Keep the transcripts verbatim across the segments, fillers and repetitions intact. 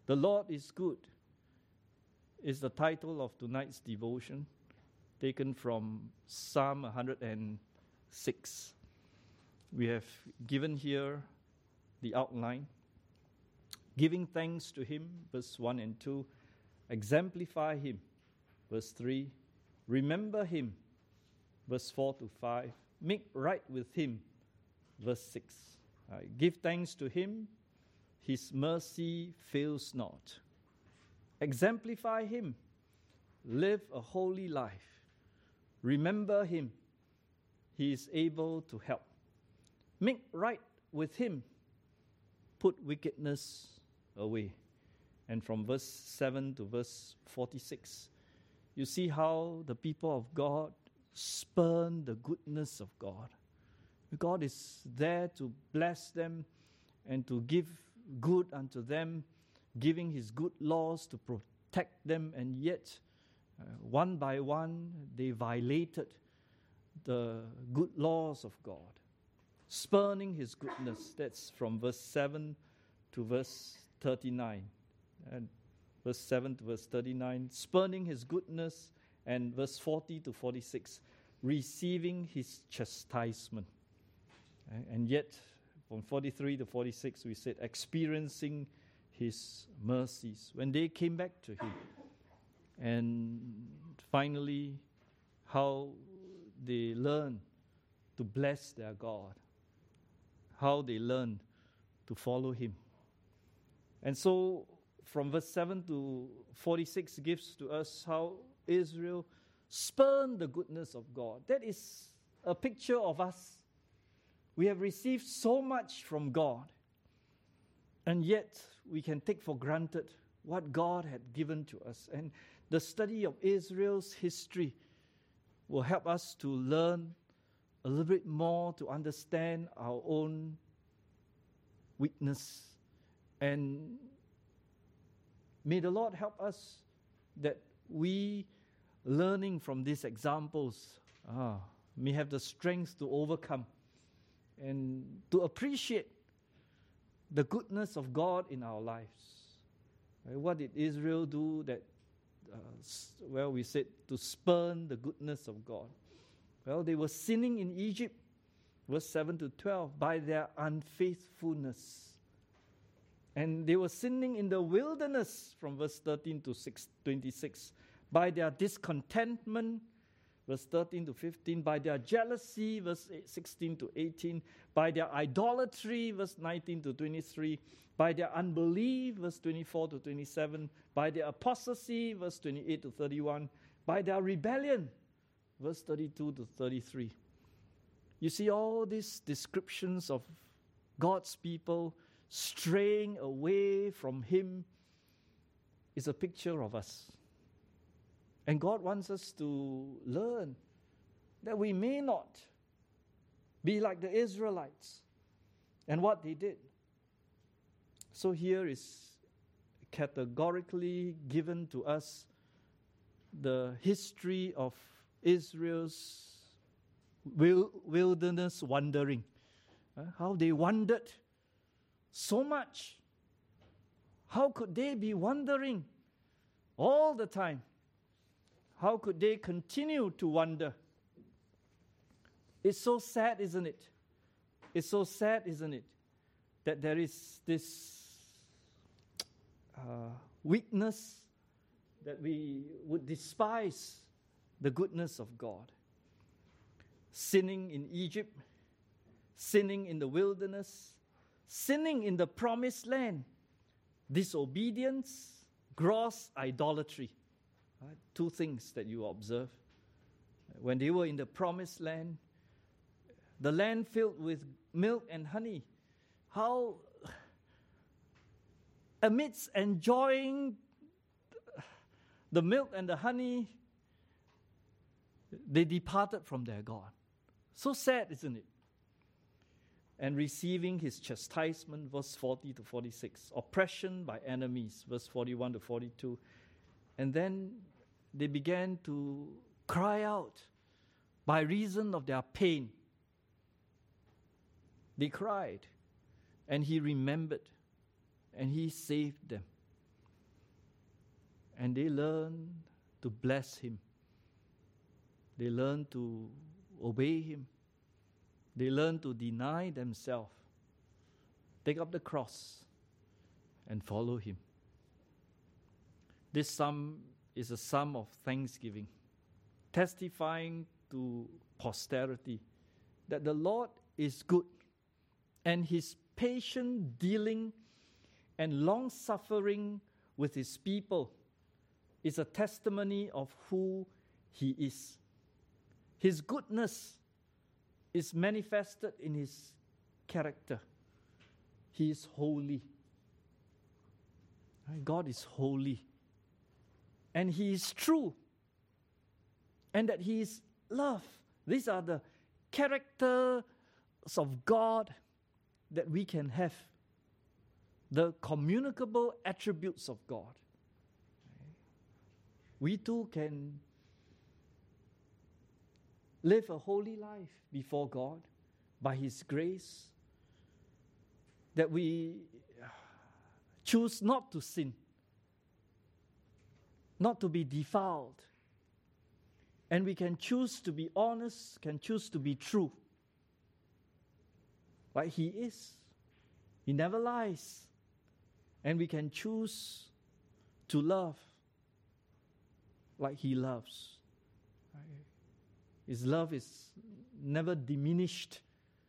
The Lord is good is the title of tonight's devotion, taken from Psalm one hundred six. We have given here the outline. Giving thanks to Him, verse one and two. Exemplify Him, verse three. Remember Him, verse four to five. Make right with Him, verse six. Uh, give thanks to Him, His mercy fails not. Exemplify Him, live a holy life. Remember Him, He is able to help. Make right with Him, put wickedness away. And from verse seven to verse forty-six, you see how the people of God spurn the goodness of God. God is there to bless them and to give good unto them, giving His good laws to protect them, and yet uh, one by one they violated the good laws of God, spurning His goodness. That's from verse seven to verse thirty-nine. And verse seven to verse thirty-nine, spurning His goodness, and verse forty to forty-six, receiving His chastisement. And yet, from forty-three to forty-six, we said, experiencing His mercies when they came back to Him. And finally, how they learn to bless their God, how they learn to follow Him. And so, from verse seven to forty-six gives to us how Israel spurned the goodness of God. That is a picture of us. We have received so much from God, and yet we can take for granted what God had given to us. And the study of Israel's history will help us to learn a little bit more, to understand our own weakness. And may the Lord help us that we, learning from these examples, ah, may have the strength to overcome and to appreciate the goodness of God in our lives. Right? What did Israel do that, uh, well, we said to spurn the goodness of God? Well, they were sinning in Egypt, verse seven to twelve, by their unfaithfulness. And they were sinning in the wilderness, from verse thirteen to twenty-six, by their discontentment, verse thirteen to fifteen, by their jealousy, verse sixteen to eighteen, by their idolatry, verse nineteen to twenty-three, by their unbelief, verse twenty-four to twenty-seven, by their apostasy, verse twenty-eight to thirty-one, by their rebellion, verse thirty-two to thirty-three. You see all these descriptions of God's people straying away from Him is a picture of us. And God wants us to learn that we may not be like the Israelites and what they did. So here is categorically given to us the history of Israel's wilderness wandering. Uh, how they wandered so much. How could they be wandering all the time? How could they continue to wander? It's so sad, isn't it? It's so sad, isn't it? That there is this uh, weakness that we would despise the goodness of God. Sinning in Egypt, sinning in the wilderness, sinning in the promised land, disobedience, gross idolatry. Right? Two things that you observe. When they were in the promised land, the land filled with milk and honey, how amidst enjoying the milk and the honey, they departed from their God. So sad, isn't it? And receiving His chastisement, verse forty to forty-six. Oppression by enemies, verse forty-one to forty-two. And then they began to cry out by reason of their pain. They cried, and He remembered, and He saved them. And they learn to bless Him. They learn to obey Him. They learn to deny themselves, take up the cross, and follow Him. This psalm is a psalm of thanksgiving, testifying to posterity that the Lord is good, and His patient dealing and long-suffering with His people is a testimony of who He is. His goodness is manifested in His character. He is holy. God is holy. And He is true. And that He is love. These are the characters of God that we can have. The communicable attributes of God. We too can live a holy life before God by His grace, that we choose not to sin, not to be defiled, and we can choose to be honest, can choose to be true, like He is. He never lies. And we can choose to love like He loves. His love is never diminished.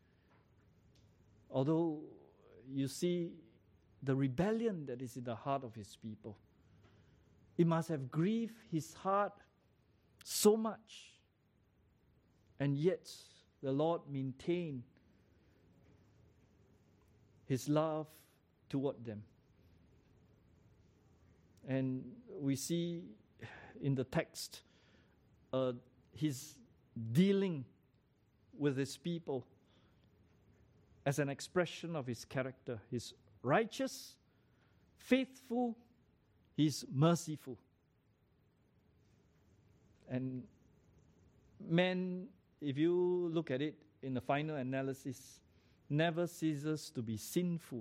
Although you see the rebellion that is in the heart of His people, it must have grieved His heart so much. And yet the Lord maintained His love toward them. And we see in the text uh, His dealing with His people as an expression of His character. He's righteous, faithful, He's merciful. And man, if you look at it in the final analysis, never ceases to be sinful.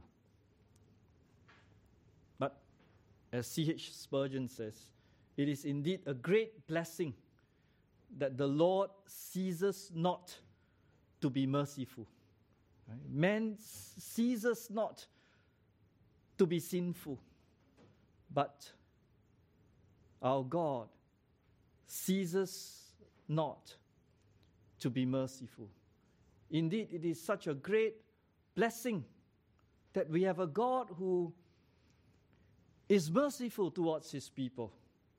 But as C H Spurgeon says, it is indeed a great blessing that the Lord ceases not to be merciful. Right? Man ceases not to be sinful, but our God ceases not to be merciful. Indeed, it is such a great blessing that we have a God who is merciful towards His people.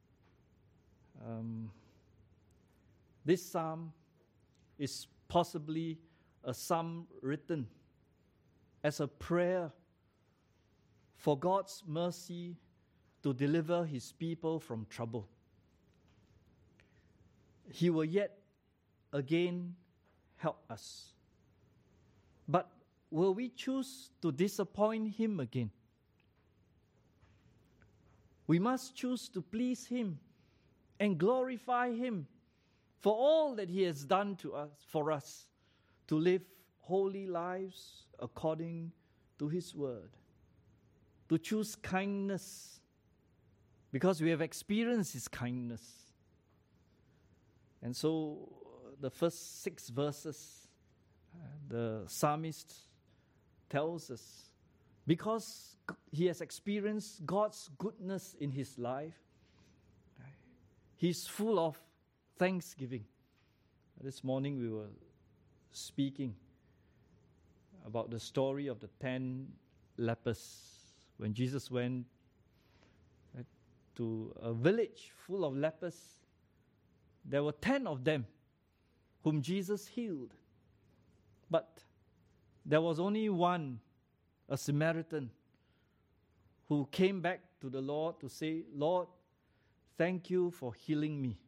Um, this psalm is possibly a psalm written as a prayer for God's mercy to deliver His people from trouble. He will yet again help us. But will we choose to disappoint Him again? We must choose to please Him and glorify Him for all that He has done to us, for us, to live holy lives according to His word, to choose kindness because we have experienced His kindness. And so the first six verses, uh, the psalmist tells us, because he has experienced God's goodness in his life, he's full of thanksgiving. This morning we were speaking about the story of the ten lepers. When Jesus went right, to a village full of lepers, there were ten of them whom Jesus healed. But there was only one, a Samaritan, who came back to the Lord to say, Lord, thank you for healing me.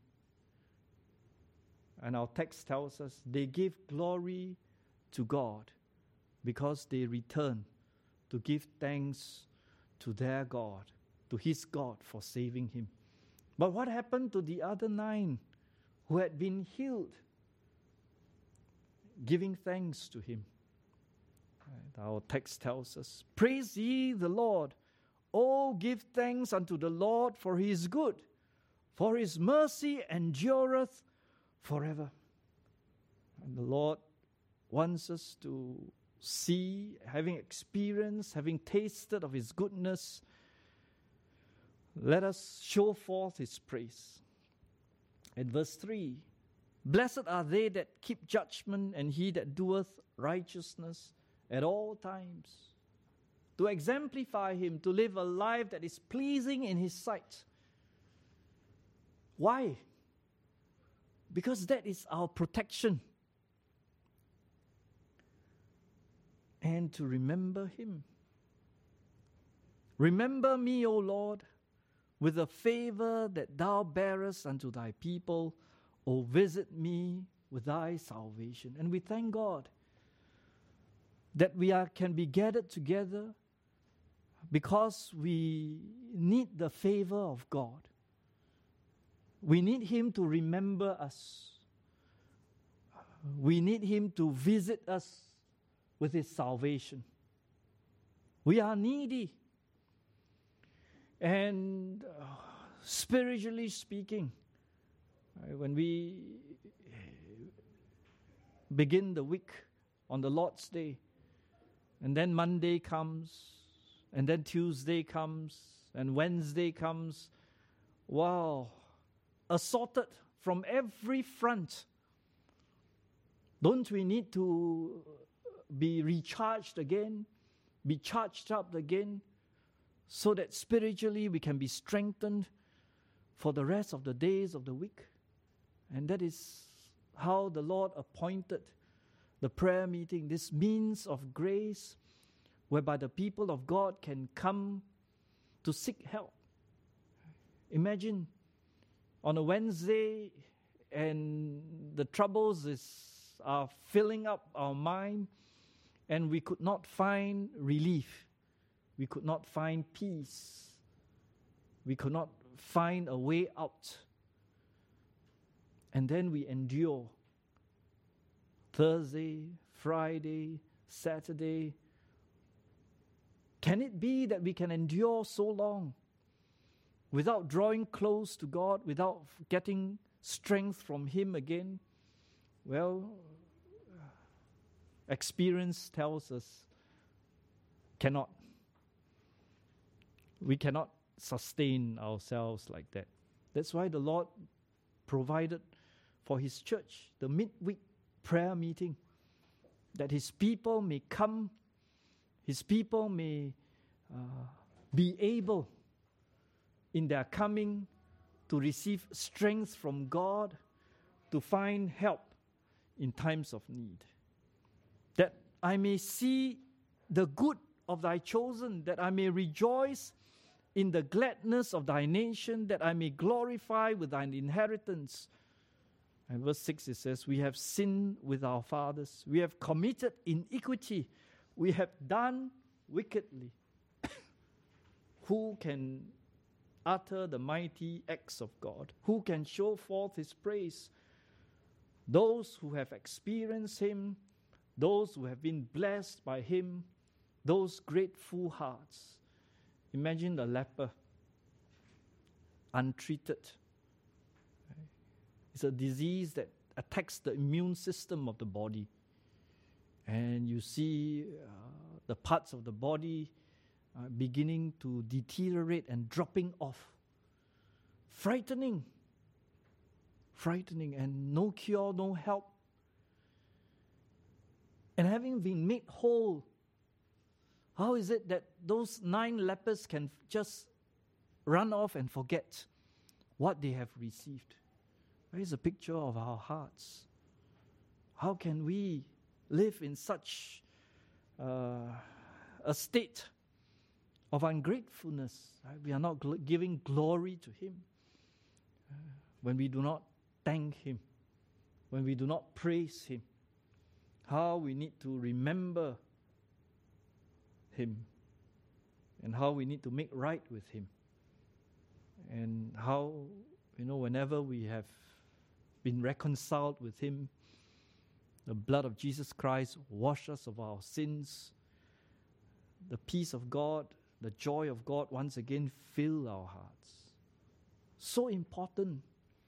And our text tells us they gave glory to God because they returned to give thanks to their God, to his God for saving him. But what happened to the other nine who had been healed? Giving thanks to him. Right. Our text tells us, praise ye the Lord, Oh, give thanks unto the Lord, for he is good, for his mercy endureth forever. And the Lord wants us to see, having experienced, having tasted of his goodness, let us show forth his praise. And verse three, blessed are they that keep judgment, and he that doeth righteousness at all times. To exemplify him, to live a life that is pleasing in his sight. Why? Because that is our protection. And to remember him. Remember me, O Lord, with the favor that thou bearest unto thy people. O visit me with thy salvation. And we thank God that we are, can be gathered together because we need the favor of God. We need him to remember us. We need him to visit us with his salvation. We are needy. And uh, spiritually speaking, uh, when we begin the week on the Lord's Day, and then Monday comes, and then Tuesday comes, and Wednesday comes, wow, assaulted from every front. Don't we need to be recharged again, be charged up again, so that spiritually we can be strengthened for the rest of the days of the week? And that is how the Lord appointed the prayer meeting, this means of grace, whereby the people of God can come to seek help. Imagine on a Wednesday and the troubles is, are filling up our mind, and we could not find relief. We could not find peace. We could not find a way out. And then we endure. Thursday, Friday, Saturday. Can it be that we can endure so long without drawing close to God, without getting strength from him again? Well, experience tells us cannot. We cannot sustain ourselves like that. That's why the Lord provided for his church the midweek prayer meeting, that his people may come, his people may uh, be able in their coming to receive strength from God, to find help in times of need. That I may see the good of thy chosen, that I may rejoice in the gladness of thy nation, that I may glorify with thine inheritance. And verse six, it says, we have sinned with our fathers. We have committed iniquity. We have done wickedly. Who can utter the mighty acts of God? Who can show forth his praise? Those who have experienced him, those who have been blessed by him, those grateful hearts. Imagine the leper, untreated. It's a disease that attacks the immune system of the body. And you see uh, the parts of the body uh, beginning to deteriorate and dropping off. Frightening. Frightening, and no cure, no help. And having been made whole, how is it that those nine lepers can just run off and forget what they have received? That is a picture of our hearts. How can we live in such uh, a state of ungratefulness? Right? We are not gl- giving glory to him. Uh, when we do not thank him, when we do not praise him, how we need to remember him, and how we need to make right with him, and how, you know, whenever we have been reconciled with him, the blood of Jesus Christ washes us of our sins. The peace of God the joy of God once again fill our hearts. So important.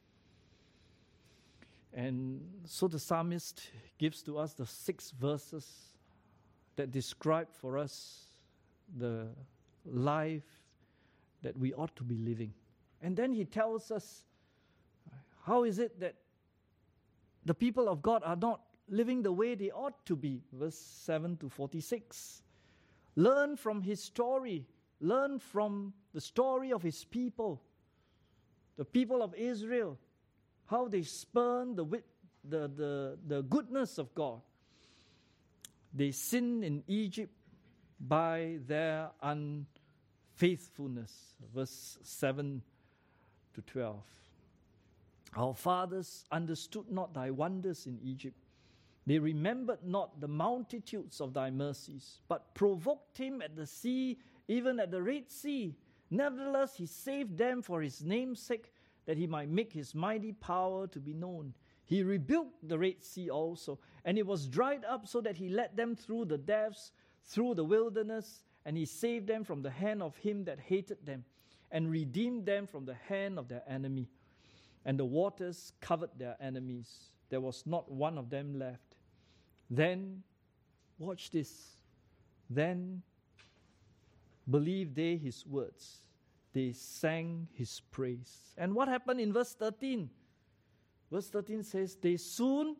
And so the psalmist gives to us the six verses that describe for us the life that we ought to be living. And then he tells us, how is it that the people of God are not living the way they ought to be? Verse seven to forty-six. Learn from his story. Learn from the story of his people. The people of Israel. How they spurn the, the, the, the goodness of God. They sinned in Egypt by their unfaithfulness. Verse seven to twelve. Our fathers understood not thy wonders in Egypt. They remembered not the multitudes of thy mercies, but provoked him at the sea, even at the Red Sea. Nevertheless, he saved them for his name's sake, that he might make his mighty power to be known. He rebuked the Red Sea also, and it was dried up, so that he led them through the depths, through the wilderness, and he saved them from the hand of him that hated them, and redeemed them from the hand of their enemy. And the waters covered their enemies. There was not one of them left. Then, watch this, then believed they his words. They sang his praise. And what happened in verse thirteen? Verse thirteen says, they soon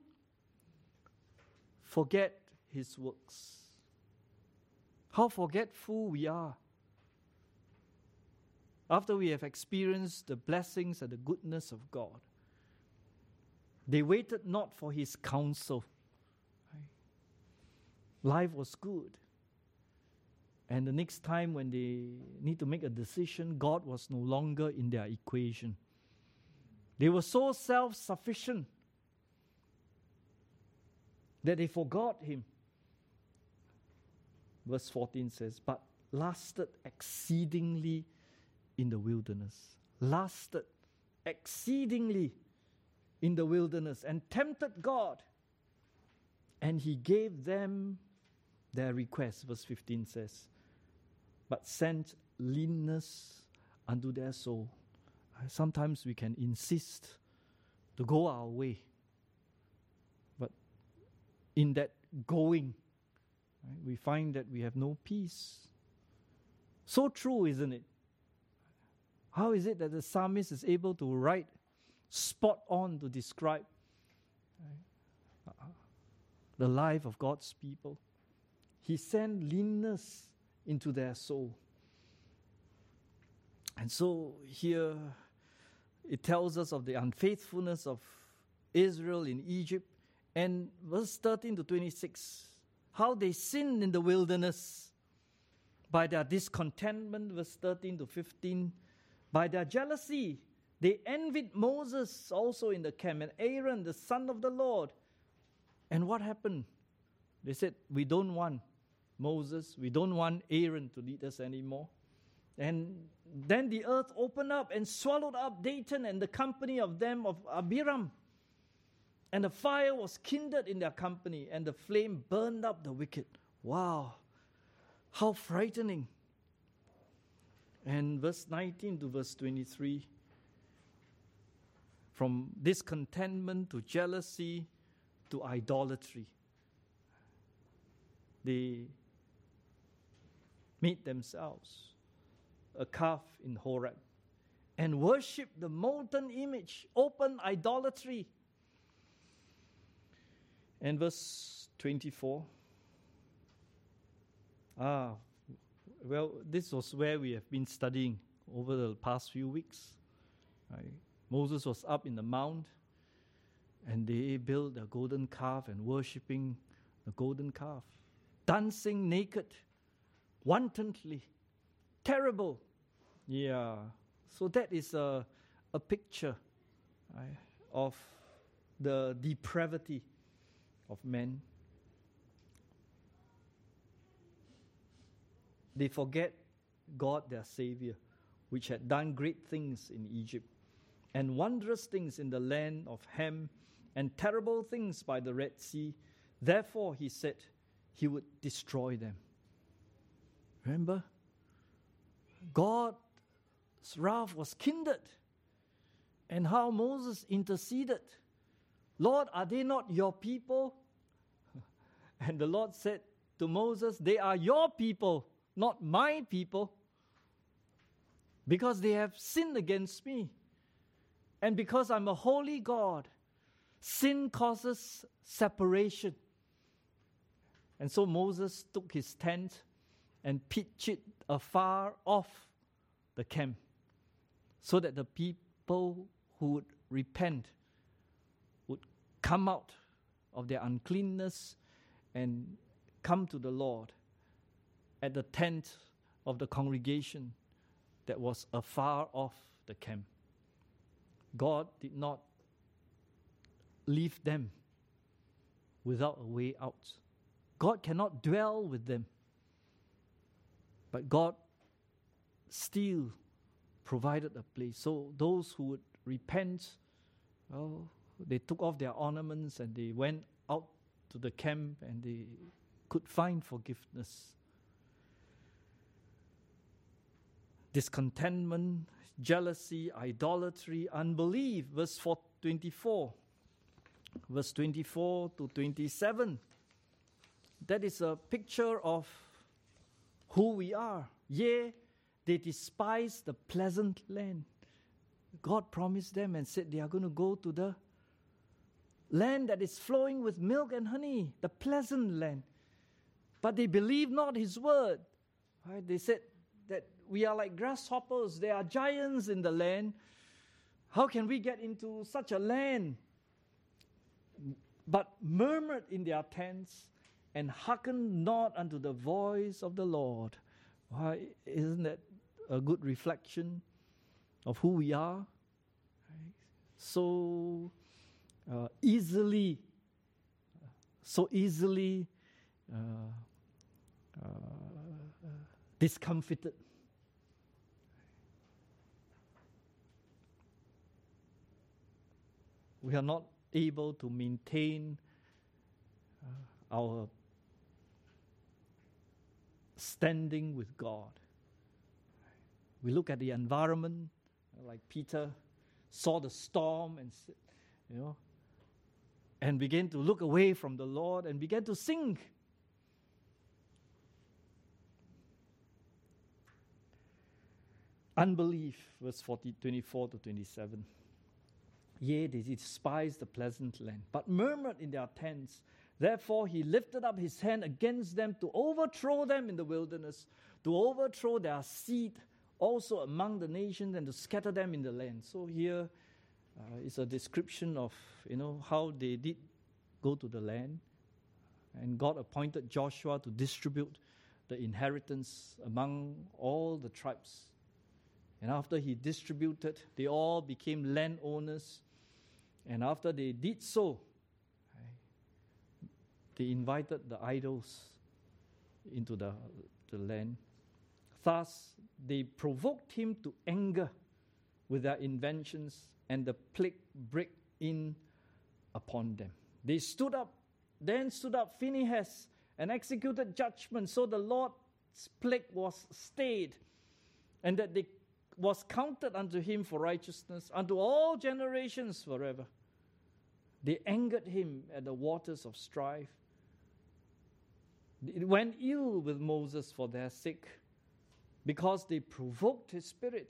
forget his works. How forgetful we are. After we have experienced the blessings and the goodness of God, they waited not for his counsel. Life was good. And the next time when they need to make a decision, God was no longer in their equation. They were so self-sufficient that they forgot him. Verse fourteen says, but lasted exceedingly in the wilderness. Lasted exceedingly in the wilderness and tempted God. And he gave them their request. Verse fifteen says, but sent leanness unto their soul. Sometimes we can insist to go our way. But in that going, right, we find that we have no peace. So true, isn't it? How is it that the psalmist is able to write spot on to describe right, uh, the life of God's people? He sent leanness into their soul. And so here it tells us of the unfaithfulness of Israel in Egypt. And verse thirteen to twenty-six, how they sinned in the wilderness by their discontentment. Verse thirteen to fifteen, by their jealousy, they envied Moses also in the camp, and Aaron, the son of the Lord. And what happened? They said, we don't want Moses, we don't want Aaron to lead us anymore. And then the earth opened up and swallowed up Dathan and the company of them of Abiram. And the fire was kindled in their company, and the flame burned up the wicked. Wow, how frightening. And verse nineteen to verse twenty-three, from discontentment to jealousy to idolatry, they made themselves a calf in Horeb and worshipped the molten image, open idolatry. And verse twenty-four, ah, well, this was where we have been studying over the past few weeks. Right? Moses was up in the mount, and they built a golden calf and worshipping the golden calf, dancing naked, wantonly, terrible. Yeah, so that is a, a picture right, of the depravity of men. They forget God, their Savior, which had done great things in Egypt, and wondrous things in the land of Ham, and terrible things by the Red Sea. Therefore, he said he would destroy them. Remember? God's wrath was kindled, and how Moses interceded. Lord, are they not your people? And the Lord said to Moses, they are your people, not my people, because they have sinned against me. And because I'm a holy God, sin causes separation. And so Moses took his tent and pitched it afar off the camp, so that the people who would repent would come out of their uncleanness and come to the Lord at the tent of the congregation that was afar off the camp. God did not leave them without a way out. God cannot dwell with them. But God still provided a place. So those who would repent, well, they took off their ornaments and they went out to the camp and they could find forgiveness. Discontentment, jealousy, idolatry, unbelief. Verse twenty-four. Verse twenty-four to twenty-seven. That is a picture of who we are. Yea, they despise the pleasant land. God promised them and said they are going to go to the land that is flowing with milk and honey, the pleasant land. But they believe not his word. Right? They said that we are like grasshoppers. There are giants in the land. How can we get into such a land? But murmured in their tents and hearkened not unto the voice of the Lord. Why, isn't that a good reflection of who we are? Right? So uh, easily, so easily uh, uh, discomfited. We are not able to maintain uh, our standing with God. We look at the environment, like Peter saw the storm and, you know, and began to look away from the Lord and began to sink. Unbelief, verse forty, twenty-four to twenty-seven. Yea, they despised the pleasant land, but murmured in their tents. Therefore he lifted up his hand against them to overthrow them in the wilderness, to overthrow their seed also among the nations, and to scatter them in the land. So here uh, is a description of, you know, how they did go to the land. And God appointed Joshua to distribute the inheritance among all the tribes. And after he distributed, they all became landowners. And after they did so, they invited the idols into the, the land. Thus, they provoked him to anger with their inventions, and the plague broke in upon them. They stood up, then stood up Phinehas, and executed judgment. So the Lord's plague was stayed, and that they was counted unto him for righteousness, unto all generations forever. They angered him at the waters of strife. It went ill with Moses for their sake, because they provoked his spirit,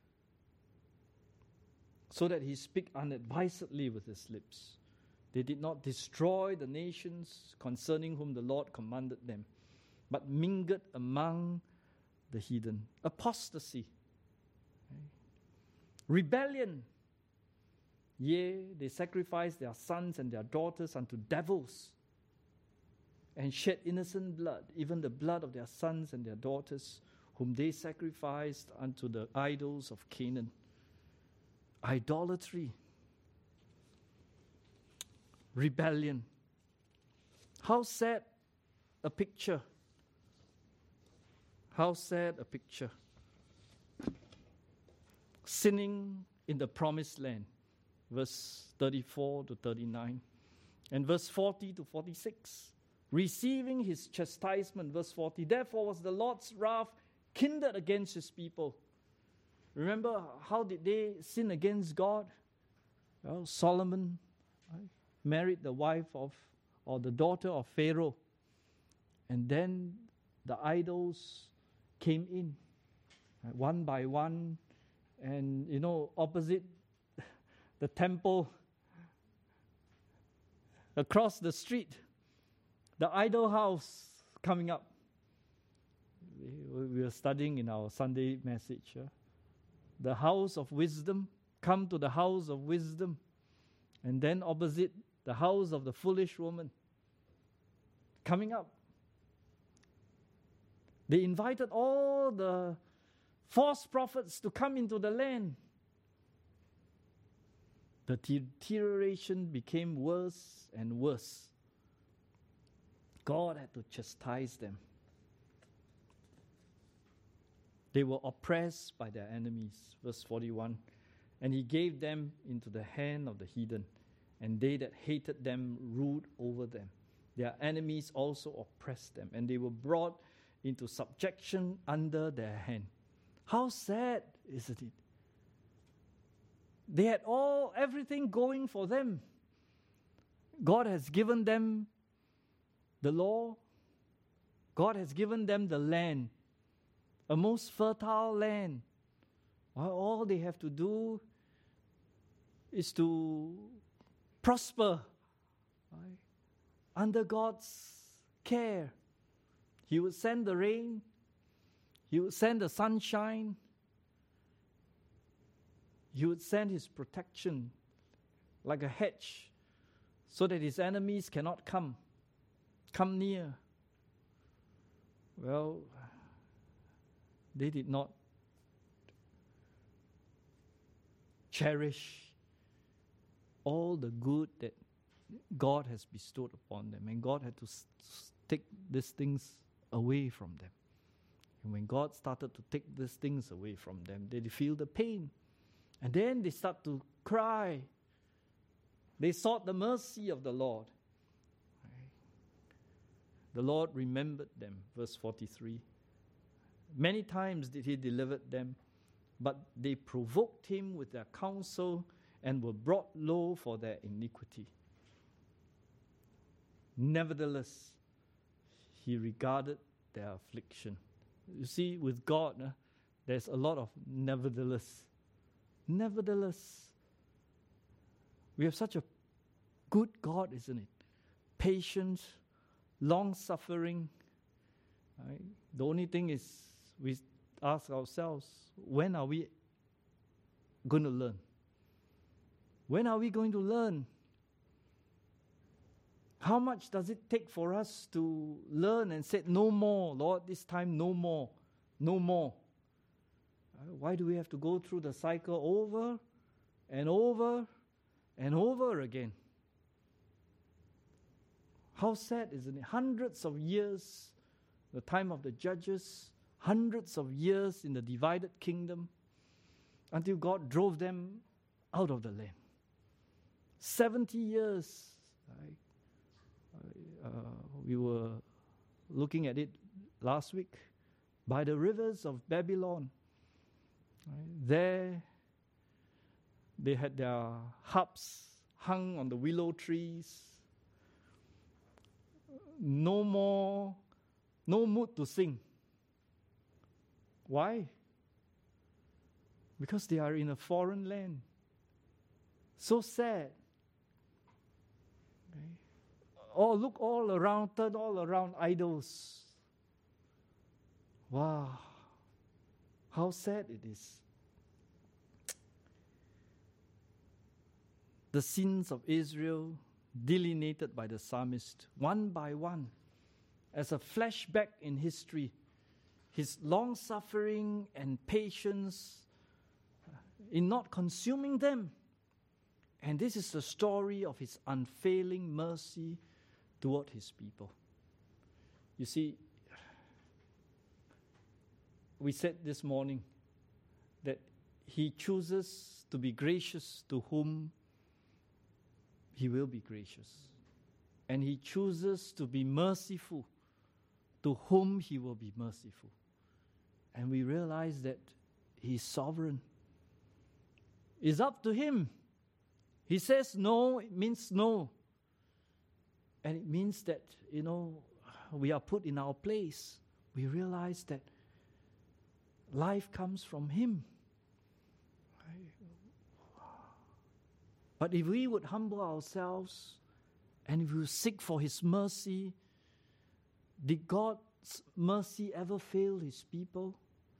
so that he spake unadvisedly with his lips. They did not destroy the nations concerning whom the Lord commanded them, but mingled among the heathen. Apostasy. Rebellion. Yea, they sacrificed their sons and their daughters unto devils, and shed innocent blood, even the blood of their sons and their daughters, whom they sacrificed unto the idols of Canaan. Idolatry. Rebellion. How sad a picture. How sad a picture. Sinning in the promised land. Verse thirty-four to thirty-nine. And verse forty to forty-six. Receiving his chastisement. Verse forty. Therefore was the Lord's wrath kindled against his people. Remember, how did they sin against God? Well, Solomon, right, married the wife of, or the daughter of Pharaoh. And then the idols came in, right, one by one. And, you know, opposite the temple, across the street, the idol house coming up. We, we were studying in our Sunday message. Uh, the house of wisdom, come to the house of wisdom. And then opposite, the house of the foolish woman coming up. They invited all the false prophets to come into the land. The deterioration became worse and worse. God had to chastise them. They were oppressed by their enemies. Verse forty-one. And he gave them into the hand of the heathen, and they that hated them ruled over them. Their enemies also oppressed them, and they were brought into subjection under their hand. How sad, isn't it? They had all, everything going for them. God has given them the law. God has given them the land, a most fertile land. All they have to do is to prosper, right, under God's care. He would send the rain. He would send the sunshine. He would send his protection like a hedge so that his enemies cannot come, come near. Well, they did not cherish all the good that God has bestowed upon them. And God had to s- s- take these things away from them. And when God started to take these things away from them, they feel the pain. And then they start to cry. They sought the mercy of the Lord. The Lord remembered them, verse forty-three. Many times did he deliver them, but they provoked him with their counsel and were brought low for their iniquity. Nevertheless, he regarded their affliction. You see, with God, uh, there's a lot of nevertheless. Nevertheless, we have such a good God, isn't it? Patient, long-suffering. Right? The only thing is, we ask ourselves, when are we going to learn? When are we going to learn? How much does it take for us to learn and say, no more, Lord, this time no more, no more? Uh, why do we have to go through the cycle over and over and over again? How sad, isn't it? Hundreds of years, the time of the judges, hundreds of years in the divided kingdom, until God drove them out of the land. Seventy years. Right? Uh, we were looking at it last week. By the rivers of Babylon. Right? There, they had their harps hung on the willow trees. No more, no mood to sing. Why? Because they are in a foreign land. So sad. Okay. Oh, look all around, turn all around idols. Wow. How sad it is. The sins of Israel delineated by the psalmist one by one as a flashback in history. His long-suffering and patience in not consuming them. And this is the story of his unfailing mercy toward his people. You see, we said this morning that he chooses to be gracious to whom he will be gracious. And he chooses to be merciful to whom he will be merciful. And we realize that He's sovereign. It's up to Him. He says no, it means no. And it means that, you know, we are put in our place. We realize that life comes from Him. But if we would humble ourselves and if we seek for His mercy, did God's mercy ever fail His people?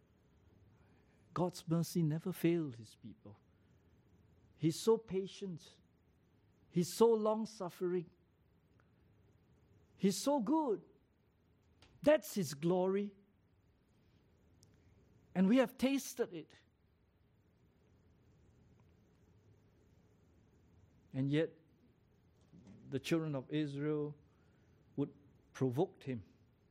God's mercy never failed His people. He's so patient. He's so long-suffering. He's so good. That's His glory. And we have tasted it. And yet, the children of Israel would provoke Him.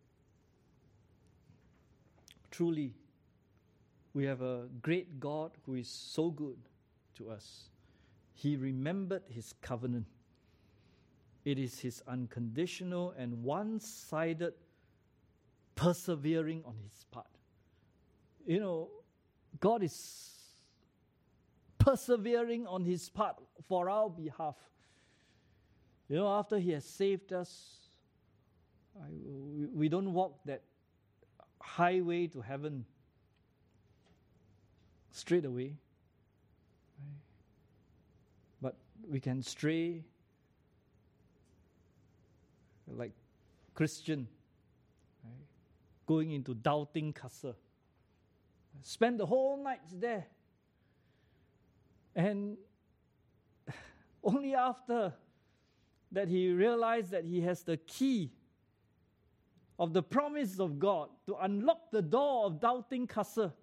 Truly, we have a great God who is so good to us. He remembered His covenant. It is His unconditional and one-sided persevering on His part. You know, God is persevering on His part for our behalf. You know, after He has saved us, I, we, we don't walk that highway to heaven straight away. Right? But we can stray like Christian, right? Going into doubting casa. Spend the whole night there. And only after that he realized that he has the key of the promise of God to unlock the door of doubting casa.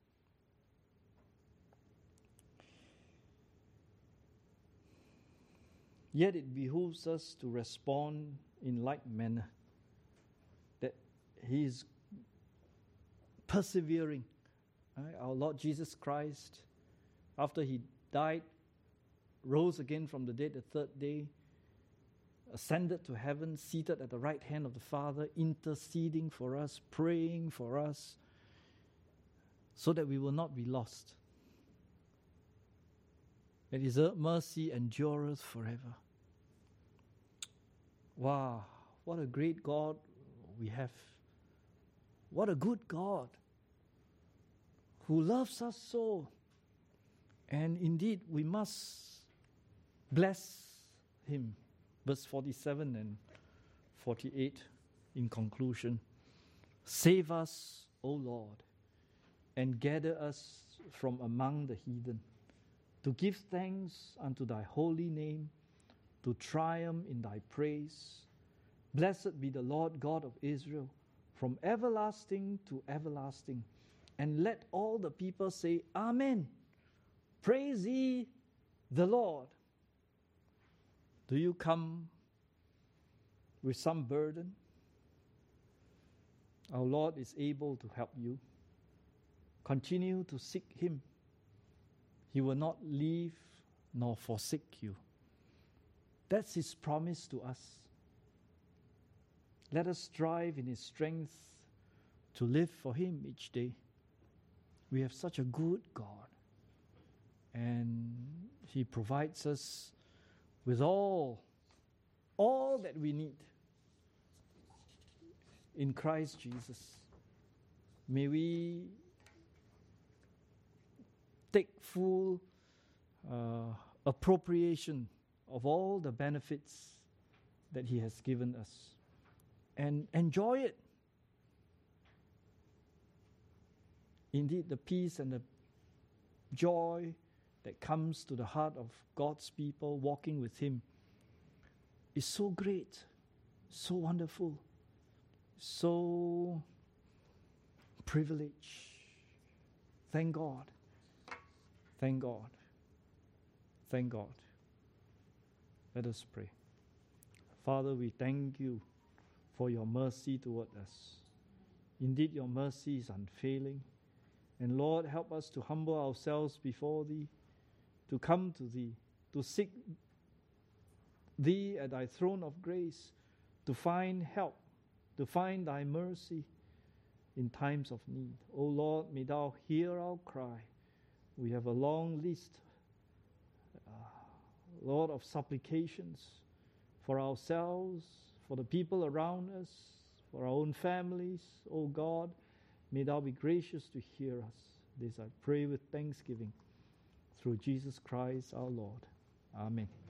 Yet it behooves us to respond in like manner, that He is persevering. Right? Our Lord Jesus Christ, after He died, rose again from the dead the third day, ascended to heaven, seated at the right hand of the Father, interceding for us, praying for us, so that we will not be lost. That His mercy endureth forever. Wow, what a great God we have. What a good God who loves us so. And indeed, we must bless Him. Verse forty-seven and forty-eight in conclusion. Save us, O Lord, and gather us from among the heathen, to give thanks unto Thy holy name, to triumph in Thy praise. Blessed be the Lord God of Israel, from everlasting to everlasting. And let all the people say, Amen. Praise ye the Lord. Do you come with some burden? Our Lord is able to help you. Continue to seek Him. He will not leave nor forsake you. That's His promise to us. Let us strive in His strength to live for Him each day. We have such a good God, and He provides us with all, all that we need in Christ Jesus. May we take full uh, appropriation of all the benefits that He has given us and enjoy it. Indeed, the peace and the joy that comes to the heart of God's people walking with Him is so great, so wonderful, so privileged. Thank God. Thank God. Thank God. Let us pray. Father, we thank You for Your mercy toward us. Indeed, Your mercy is unfailing. And Lord, help us to humble ourselves before Thee, to come to Thee, to seek Thee at Thy throne of grace, to find help, to find Thy mercy in times of need. O Lord, may thou hear our cry. We have a long list, uh, Lord, of supplications for ourselves, for the people around us, for our own families. O God, may thou be gracious to hear us. This I pray with thanksgiving through Jesus Christ our Lord. Amen.